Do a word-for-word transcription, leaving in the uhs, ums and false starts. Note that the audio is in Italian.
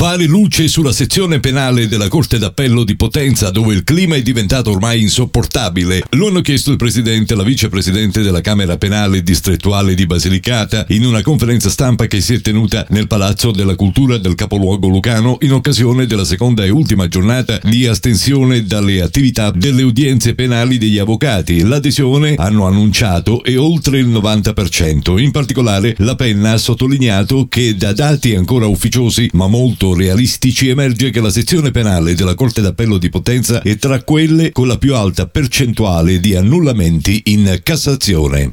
Fare luce sulla sezione penale della Corte d'Appello di Potenza, dove il clima è diventato ormai insopportabile. Lo hanno chiesto il presidente e la vicepresidente della Camera Penale Distrettuale di Basilicata in una conferenza stampa che si è tenuta nel Palazzo della Cultura del capoluogo lucano in occasione della seconda e ultima giornata di astensione dalle attività delle udienze penali degli avvocati. L'adesione, hanno annunciato, è oltre il novanta per cento. In particolare, la penna ha sottolineato che da dati ancora ufficiosi ma molto realistici emerge che la sezione penale della Corte d'Appello di Potenza è tra quelle con la più alta percentuale di annullamenti in Cassazione.